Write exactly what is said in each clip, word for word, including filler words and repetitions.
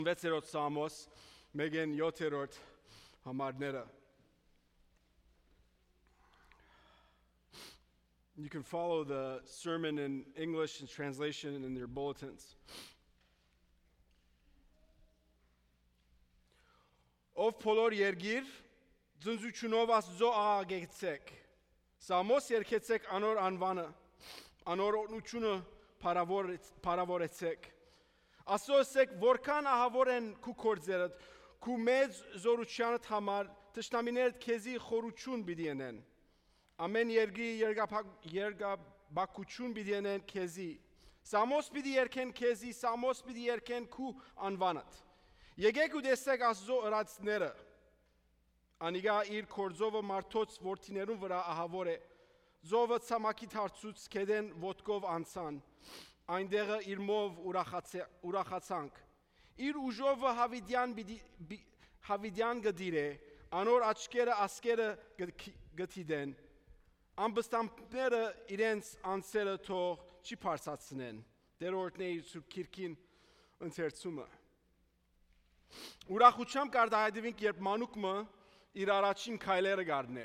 վեցերորդ Սամոս, Մեգեն յոթերորդ համարները. You can follow the sermon in English and translation in your bulletins. Ով փոլոր երգիր, ձնձությունով Աստծո աղագեցեք, Սամոս երկեցեք անոր անվանը, անոր օրնությունը փարավորեցեք, ասոսեք որքան ահավոր են քու կործերդ, քու մեծ զորությանդ համար, թշնամիներդ քեզի խորություն պիտի ենեն, ամեն երգի երգաբակություն պիտի ենեն քեզի, Սամոս պիտի երգեն քեզի, Սամոս պիտի երգեն քու անվանդ, եկեք ու տեսեք Աստծո ըրացները, Անիգա իր կորձովը մարդոց որդիներուն վրա ահավոր է, Զովը ցամաքի թարցուց կեդեն ոտքով անցան, այնտեղը իր մով ուրախացանք, իր ուժովը հավիդյան գդիր է, անոր աչկերը ասկերը գտիդեն, ամբստամները իրենց անցերը թող չի պարսացնեն, դերորդն է իր սուրբ կիրքին ընթերցումը։ Ուրախությամբ կարդահայտվենք, երբ մանուկը իր առաջին քայլերը գարնե,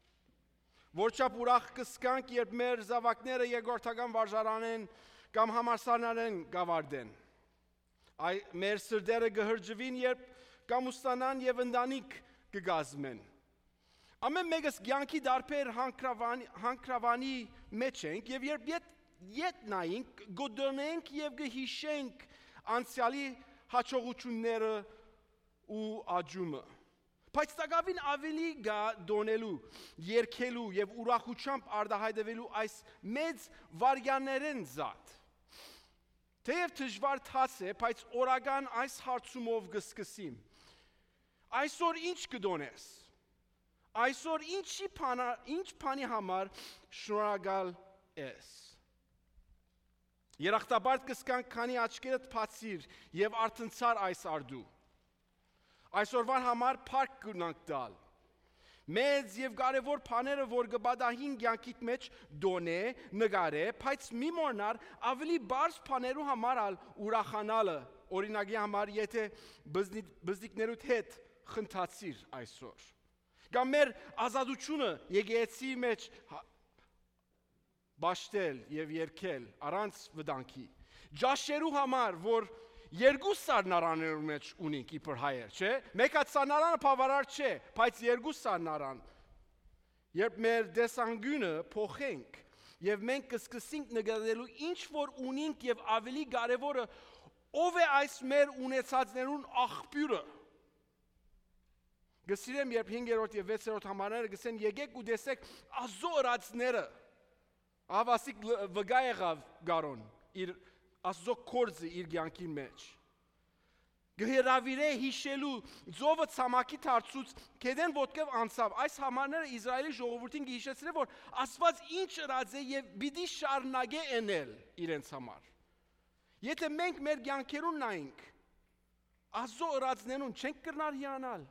Որչապ ուրախ կսկանք, երբ մեր զավակները երկրորդական վարժարանեն կամ համալսարանեն գավարդեն, Այ մեր սրդերը գհրջվին, երբ կամուստանան և ընտանիք կգազմեն։ Ամեն մեկս կյանքի դարբեր հանքրավանի մեջ ենք և երբ ետ նայենք, գոդոնենք և գհիշենք անցյալի հաջողությունները ու աճումը։ Բայց տակավին ավելի գա դոնելու, երկելու և ուրախությամբ արտահայտվելու այս մեծ վարյաներեն զատ։ Թեև դժվար թաց է, բայց օրական այս հարցումով կսկսեմ։ Այսօր ինչ կդոնես։ Այսօր ինչի ինչ բանի համար շնորհակալ ես։ Երախտաբարդ կսկանք, քանի աչքերդ բացիր և արթնցար այս արդու։ Այսօրվան համար փառք կունենք տալ։ Մեծ և կարևոր բաները, որ կբադահին կյանքիդ մեջ դոնե, նկարե, բայց մի մոռանար ավելի բարձ բաներու համար ալ ուրախանալը, օրինակի համար, եթե բզնիկներուդ հետ խնդացիր այսօր։ Կամ մեր ազատությունը եկեղեցի մեջ բաշտել և երգել առանց վտանգի։ Ջաշերու համար, որ երկու սառնարաններու մեջ ունենք իբր հայեր, չէ՞։ Մեկ հատ սառնարանը բավարար չէ, բայց երկու սառնարան։ Երբ մեր տեսանկյունը փոխենք եւ մենք կսկսենք նկատելու ինչ որ ունենք եւ ավելի կարեւորը ով է այս մեր ունեցածներուն աղբյուրը։ Գսիրեմ, երբ հինգերորդ եւ վեցերորդ համարները գսեն եկեք ու տեսեք Աստծո ըրացները։ Ավասիկ վգա եղավ գարոն իր Աստծո կորձը իր կյանքի մեջ։ Գհրավիրե հիշելու ձովը ցամաքի թարցուց կեդեն ոտքով անցավ։ Այս համարները Իսրայելի ժողովրդին կհիշեցրե, որ Աստված ինչ ըրած է եւ պիտի շարունակե անել իրենց համար։ Եթե մենք մեր կյանքերուն նայենք, Աստծո ըրածներուն չենք կրնար հիանալ։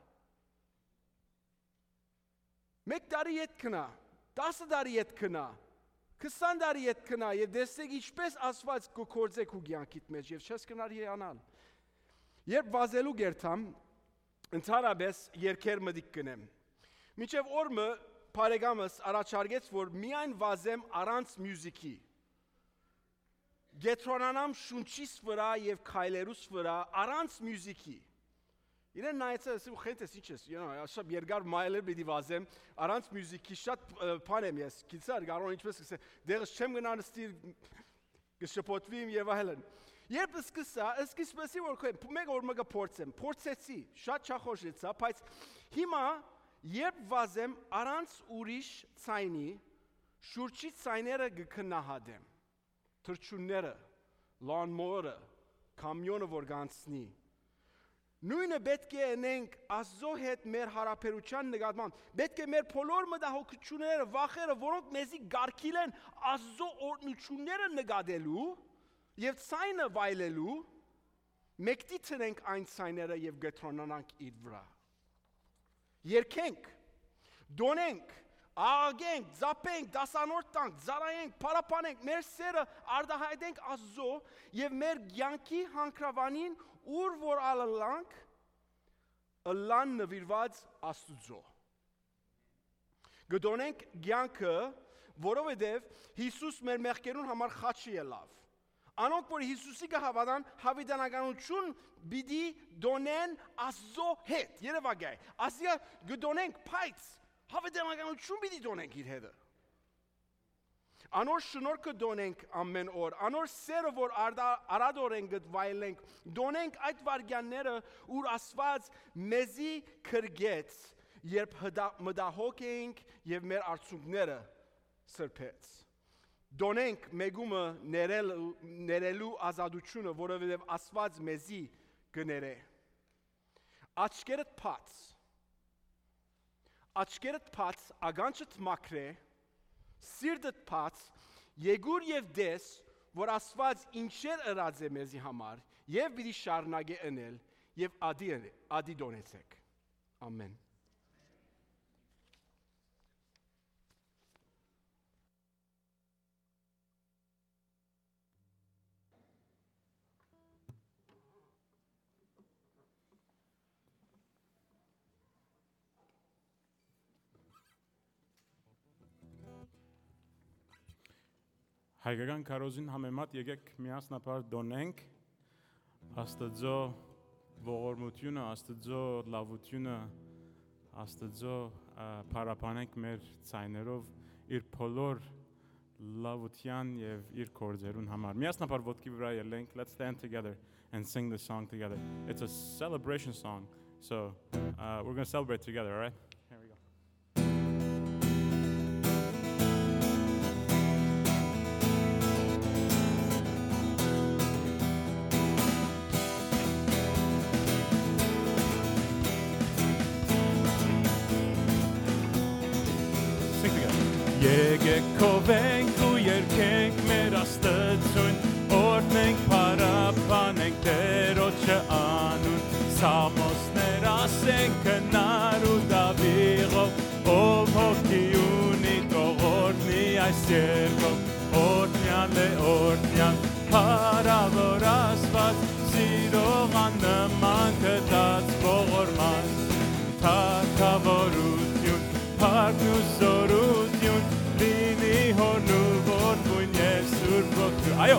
Մեկ տարի ետ կնա, տասը տարի ետ կնա, քսան տարի ետ կնա եւ տեսեք ինչպես Աստված կկործեք ու կյանքիդ մեջ եւ չես կնար հիանալ։ Երբ վազելու գերտամ, ընդհանրապես երկեր մտիկ կնեմ։ Մինչև օրը բարեկամս առաջարկեց, որ միայն վազեմ առանց մյուզիկի։ Գետրոնանամ շունչիս վրա եւ քայլերուս վրա առանց մյուզիկի։ Իրեն նայեցա, ասում խենթես ինչ ես, շատ երկար մայլեր պիտի վազեմ, առանց մյուզիկի շատ բան եմ ես, գիտար, գարոն ինչպես կսե, դեղս չեմ գնան ստիր, կշպոտվիմ եւ այլն։ Երբ սկսա, սկսեցի որ մեկ օր մը փորձեմ, փորձեցի, շատ չախորժեցա, բայց հիմա երբ վազեմ առանց ուրիշ ցայնի, շուրջի ցայները կքնահատեմ։ Թրջունները, լանմորը, կամիոնը որ գանցնի։ Նույնը պետք է անենք Աստծո հետ մեր հարաբերության նկատմամբ։ Պետք է մեր բոլոր մտահոգությունները, վախերը, որոնք մեզի գարկիլ են Աստծո օրհնությունները նկատելու եւ ցայնը վայելելու, մեկտի ցնենք այն ցայները եւ գետրոնանանք իր վրա։ Երկենք, դոնենք աղագենք, զապենք, դասանորդ տանք, զարայենք, պարապանենք, մեր սերը արդահայտենք Աստծո եւ մեր կյանքի հանքրավանին ուր որ ալանք ըլլան նվիրված Աստծո։ Գտոնենք կյանքը, որովհետեւ Հիսուս մեր մեղքերուն համար խաչի ելավ։ Անոնք որ Հիսուսի կհավատան, հավիտենականություն պիտի դոնեն Աստծո հետ։ Երևակայ, ասիա գտոնենք փայծ, հավիտենականություն պիտի դոնենք իր հետը։ Անոր շնորհքը դոնենք ամեն օր, անոր սերը որ արադորեն գտվայելենք, դոնենք այդ վարքյանները, ուր Աստված մեզի քրգեց, երբ մտահոգ էինք եւ մեր արցունքները սրբեց։ Դոնենք մեգումը ներելու, ներելու ազատությունը, որովհետև Աստված մեզի կներե։ Աչքերդ փած, աչքերդ փած, ագանչդ մաքրե, սիրտդ փած, եկուր եւ դես, որ Աստված ինչեր ըրած է մեզի համար, եւ պիտի շարունակե ընել, եւ ադի ադի դոնեցեք։ Ամեն։ Հայկական քարոզին համեմատ եկեք միասնապար դոնենք Աստծո ողորմությունը, Աստծո լավությունը, Աստծո փառաբանենք մեր ցայներով իր բոլոր լավության եւ իր կորձերուն համար։ Միասնապար ոտքի վրա ելենք, let's stand together and sing this song together. It's a celebration song. So, uh, we're going to celebrate together, all right? Here we go. Եկեք քովենք ու երգենք մեր Աստծուն, օրհնենք փառաբանենք Տերոջը անուն, սամոսներ ասենք քնար ու դավիղով, ով հոգի ունի թող օրհնի այս երգով, օրհնյալ է օրհնյալ, փառավոր Աստված, սիրող աննման գտած ողորման, թագավորություն, փառք ու զորություն, լինի հորն ու որդուն և Սուրբ Ոգու։ Այո։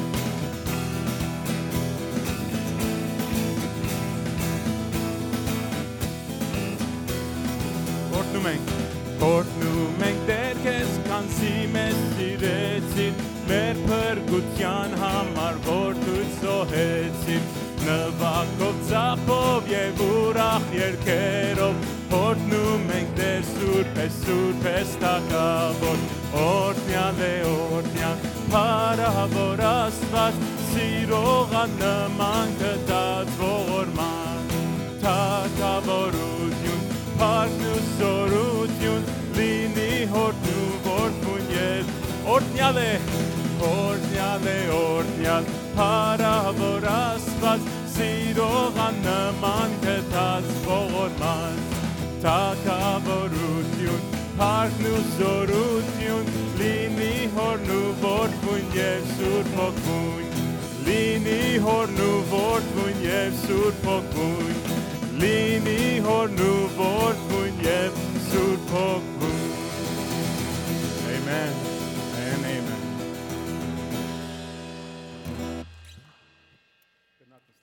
Օրհնում ենք, օրհնում ենք Տեր քեզ, քանզի մեզ սիրեցիր, մեր փրկության համար որ դու զոհեցիր, նվագով ծախով և ուրախ երգերով, օրհնում ենք Տեր Սուրբ է, Սուրբ է թագավոր, օրհնյալ է օրհնյալ, փառավոր Աստված, սիրող աննման գտած ողորման, թագավորություն, փառք ու զորություն, լինի հորն ու որդուն և օրհնյալ է, օրհնյալ է օրհնյալ, փառավոր Աստված, սիրող աննման գտած ողորման, թագավորություն, փառք ու զորություն, լինի հորն ու որդուն և Սուրբ Ոգուն, լինի հորն ու որդուն և Սուրբ Ոգուն, լինի հորն ու